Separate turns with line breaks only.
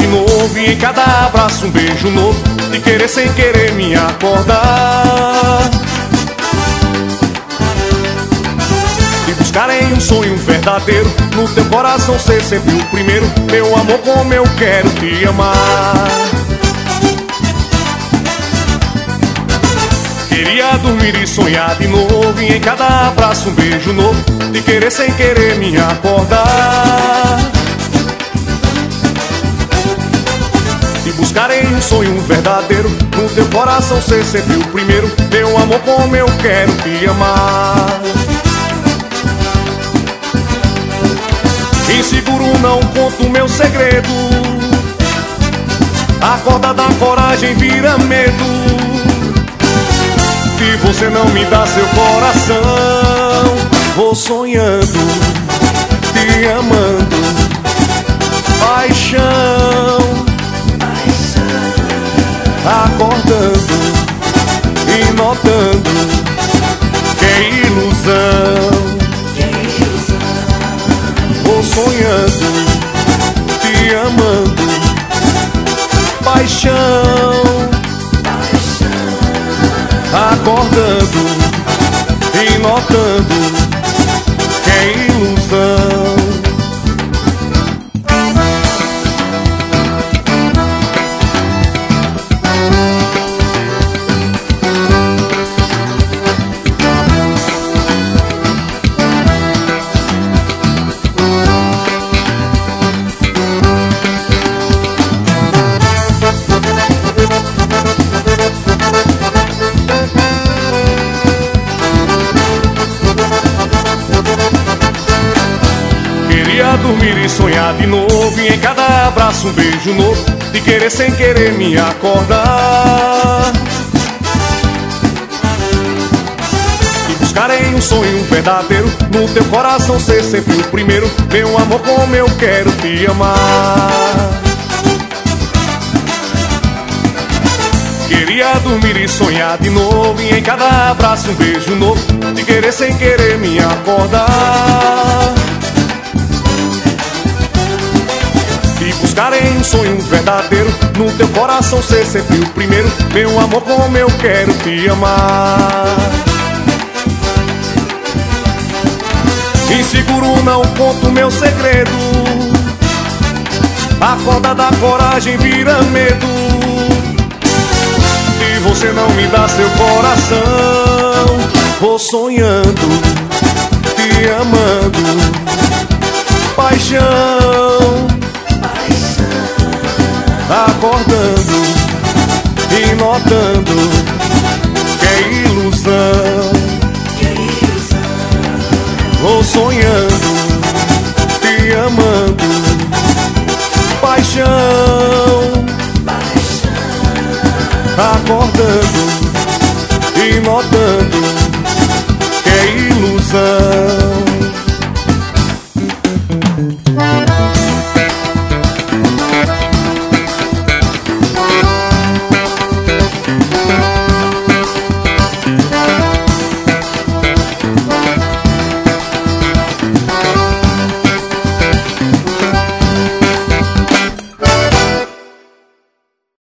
de novo, e em cada abraço um beijo novo, de querer sem querer me acordar, e buscar em um sonho verdadeiro, no teu coração ser sempre o primeiro. Meu amor, como eu quero te amar. Queria dormir e sonhar de novo, e em cada abraço um beijo novo, de querer sem querer me acordar, e buscar em um sonho verdadeiro, no teu coração ser sempre o primeiro. Meu amor, como eu quero te amar. Inseguro, não conto meu segredo, a corda da coragem vira medo, e você não me dá seu coração. Vou sonhando, te amando, paixão, acordando e notando que é ilusão. Vou sonhando, te amando, paixão, acordando e notando que é ilusão. Dormir e sonhar de novo, e em cada abraço um beijo novo, de querer sem querer me acordar, e buscar em um sonho verdadeiro, no teu coração ser sempre o primeiro. Meu amor, como eu quero te amar. Queria dormir e sonhar de novo, e em cada abraço um beijo novo, de querer sem querer me acordar, e buscar em um sonho verdadeiro, no teu coração ser sempre o primeiro. Meu amor, como eu quero te amar. Inseguro, não conto meu segredo, a corda da coragem vira medo, e você não me dá seu coração. Vou sonhando, te amando, paixão, acordando e notando que é ilusão. Vou sonhando, te amando, paixão, acordando e notando que é ilusão.